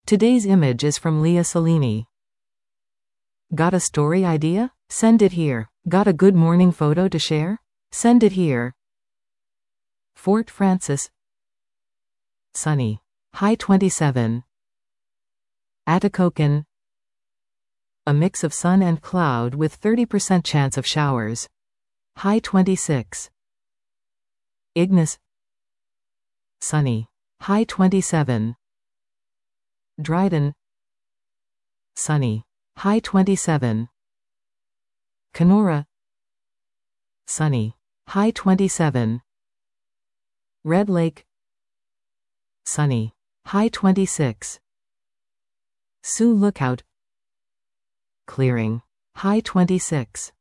Today's image is from Leah Salini. Got a story idea? Send it here. Got a good morning photo to share? Send it here. Fort Frances. Sunny. High 27. Atikokan. A mix of sun and cloud with 30% chance of showers. High 26. Ignis. Sunny. High 27. Dryden. Sunny. High 27. Kenora. Sunny. High 27. Red Lake. Sunny. High 26. Sioux Lookout. Clearing. High 26.